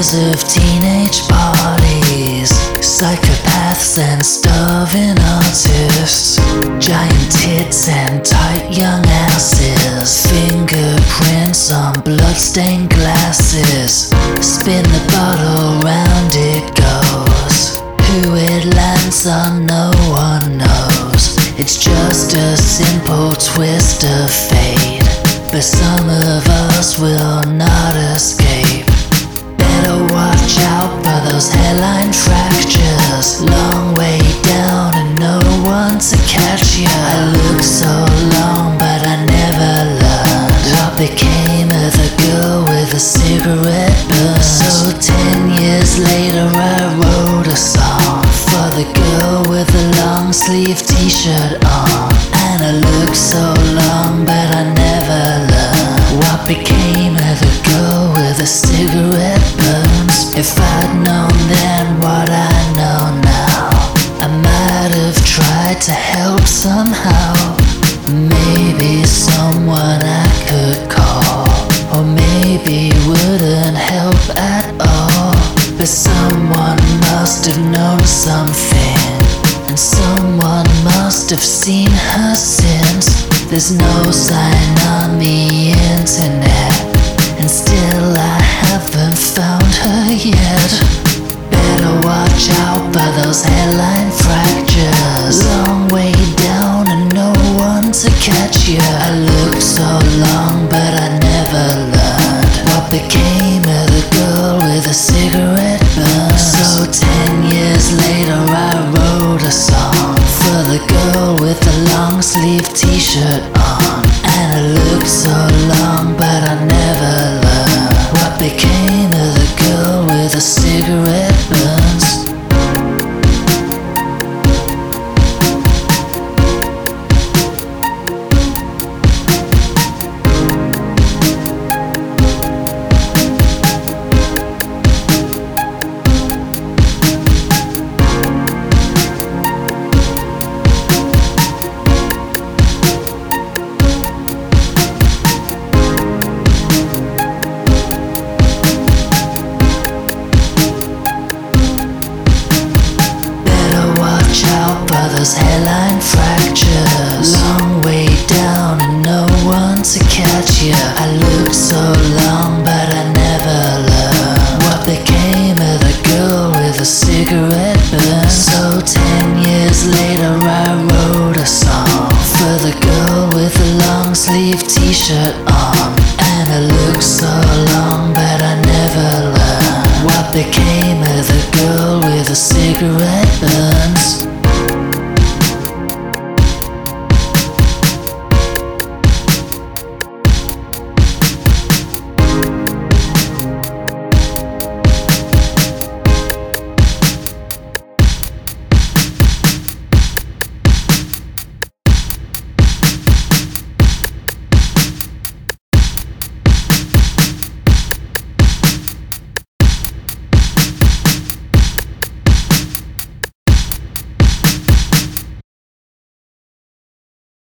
years of teenage parties, psychopaths and starving artists, giant tits and tight young asses, fingerprints on bloodstained glasses. Spin the bottle, round it goes. Who it lands on, no one knows. It's just a simple twist of fate, but some of us will not escape. Better watch out for those hairline fractures. Long way down and no one to catch ya. I looked so long but I never learned what became of the girl with a cigarette burn. So 10 years later I wrote a song for the girl with the long sleeve t-shirt on. And I looked so long but I never learned what became of the girl with the cigarette burns. If I'd known then what I know now, I might have tried to help somehow. Maybe someone I could call, or maybe wouldn't help at all. But someone must have known something, and someone must have seen her since. There's no sign on the internet, and still I haven't found her yet. Better watch out for those hairline fractures. Long way down and no one to catch ya. I looked so long but I never learned what became of the girl with a cigarette burn. So 10 years later I wrote a song for the girl with the long sleeve t-shirt on. And I looked so long but I never learned what became of the girl with the cigarette burns. Those hairline fractures, long way down and no one to catch ya. I looked so long but I never learned what became of the girl with a cigarette burn. So 10 years later I wrote a song for the girl with the long sleeve t-shirt on. And I looked so long but I never learned what became of the girl with a cigarette burn.